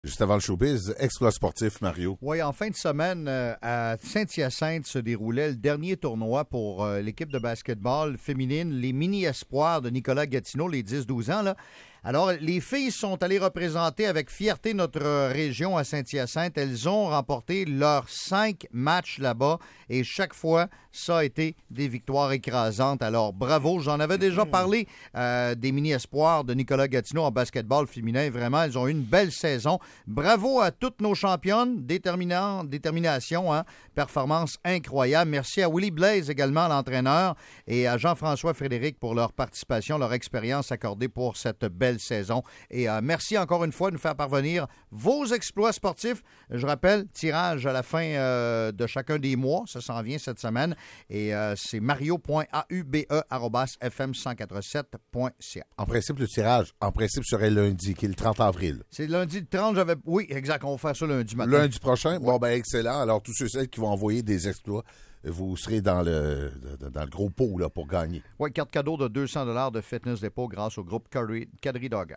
Juste avant le showbiz, exploit sportif, Mario. Oui, en fin de semaine, à Saint-Hyacinthe se déroulait le dernier tournoi pour l'équipe de basketball féminine, les mini-espoirs de Nicolas Gatineau, les 10-12 ans, là. Alors, les filles sont allées représenter avec fierté notre région à Saint-Hyacinthe. Elles ont remporté leurs 5 matchs là-bas et chaque fois, ça a été des victoires écrasantes. Alors, bravo. J'en avais déjà parlé des mini-espoirs de Nicolas Gatineau en basketball féminin. Vraiment, elles ont eu une belle saison. Bravo à toutes nos championnes. Détermination, hein? Performance incroyable. Merci à Willie Blaise également, l'entraîneur, et à Jean-François Frédéric pour leur participation, leur expérience accordée pour cette belle saison. Et merci encore une fois de nous faire parvenir vos exploits sportifs. Je rappelle, tirage à la fin de chacun des mois. Ça s'en vient cette semaine. Et c'est mario.aube@fm147.ca. En principe, le tirage, serait lundi, qui est le 30 avril. C'est lundi le 30, Oui, exact. On va faire ça lundi matin. Lundi prochain? Ouais. Bon, ben excellent. Alors, tous ceux qui vont envoyer des exploits, vous serez dans le gros pot là, pour gagner. Oui, carte cadeau de 200 $ de Fitness Depot grâce au groupe Cadry Dog.